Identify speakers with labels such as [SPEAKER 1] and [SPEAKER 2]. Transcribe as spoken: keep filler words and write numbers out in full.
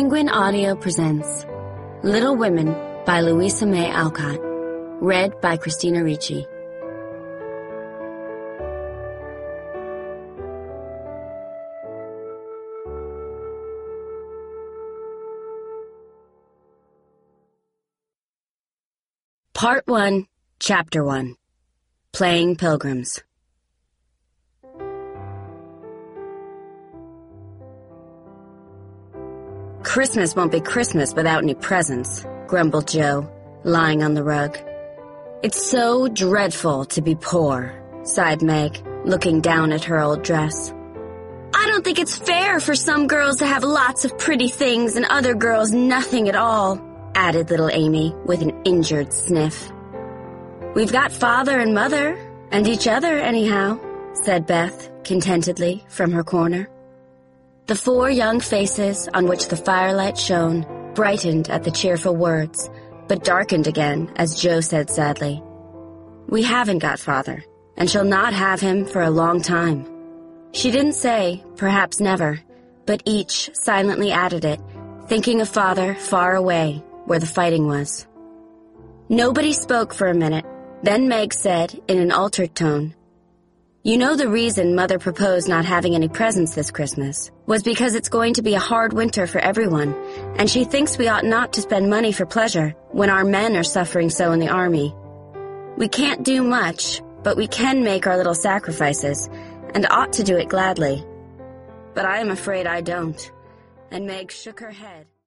[SPEAKER 1] Penguin Audio presents Little Women by Louisa May Alcott, read by Christina Ricci. Part one, Chapter one, Playing Pilgrims. Christmas won't be Christmas without any presents, grumbled Jo, lying on the rug. It's so dreadful to be poor, sighed Meg, looking down at her old dress. I don't think it's fair for some girls to have lots of pretty things and other girls nothing at all, added little Amy with an injured sniff. We've got father and mother, and each other anyhow, said Beth contentedly from her corner. The four young faces on which the firelight shone brightened at the cheerful words, but darkened again as Jo said sadly, We haven't got father, and shall not have him for a long time. She didn't say, perhaps never, but each silently added it, thinking of father far away, where the fighting was. Nobody spoke for a minute, then Meg said in an altered tone, You know the reason Mother proposed not having any presents this Christmas was because it's going to be a hard winter for everyone, and she thinks we ought not to spend money for pleasure when our men are suffering so in the army. We can't do much, but we can make our little sacrifices, and ought to do it gladly. But I am afraid I don't. And Meg shook her head.